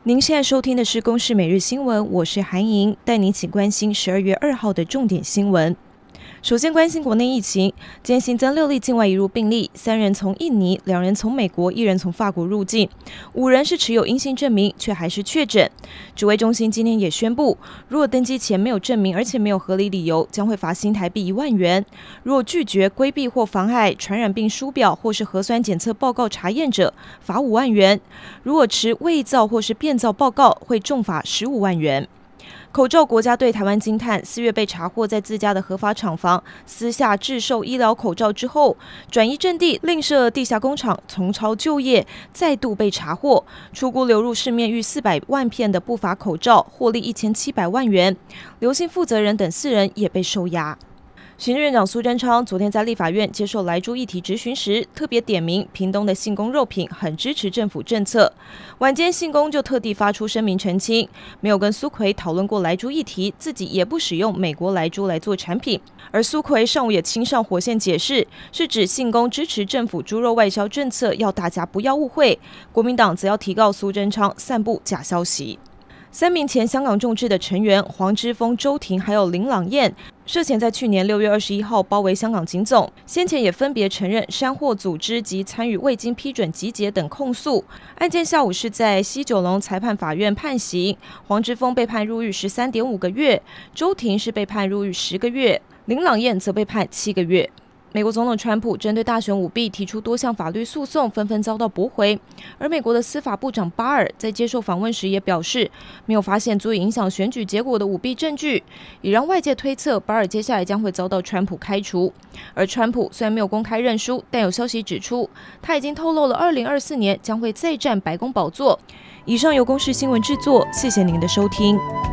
您现在收听的是《公视每日新闻》，我是韩莹，带您一起关心12月2号的重点新闻。首先关心国内疫情，今天新增6例境外移入病例，3人从印尼，2人从美国，1人从法国入境，5人是持有阴性证明，却还是确诊。指挥中心今天也宣布，如果登机前没有证明，而且没有合理理由，将会罚新台币1万元。如果拒绝、规避或妨碍传染病书表或是核酸检测报告查验者，罚5万元。如果持伪造或是变造报告，会重罚15万元。口罩国家队台湾惊叹，4月被查获在自家的合法厂房私下制售医疗口罩之后，转移阵地另设地下工厂重操旧业，再度被查获，出估流入市面逾400万片的不法口罩，获利1700万元。刘姓负责人等4人也被收押。行政院长苏贞昌昨天在立法院接受莱猪议题质询时，特别点名屏东的信公肉品很支持政府政策。晚间信公就特地发出声明澄清，没有跟苏揆讨论过莱猪议题，自己也不使用美国莱猪来做产品。而苏揆上午也亲上火线解释，是指信公支持政府猪肉外销政策，要大家不要误会。国民党则要提告苏贞昌散布假消息。3名前香港众志的成员黄之锋、周庭还有林朗彦，涉嫌在去年6月21号包围香港警总，先前也分别承认煽惑组织及参与未经批准集结等控诉。案件下午是在西九龙裁判法院判刑，黄之锋被判入狱13.5个月，周庭是被判入狱10个月，林朗彦则被判7个月。美国总统川普针对大选舞弊提出多项法律诉讼，纷纷遭到驳回。而美国的司法部长巴尔在接受访问时也表示，没有发现足以影响选举结果的舞弊证据，也让外界推测巴尔接下来将会遭到川普开除。而川普虽然没有公开认输，但有消息指出，他已经透露了2024年将会再战白宫宝座。以上由公视新闻制作，谢谢您的收听。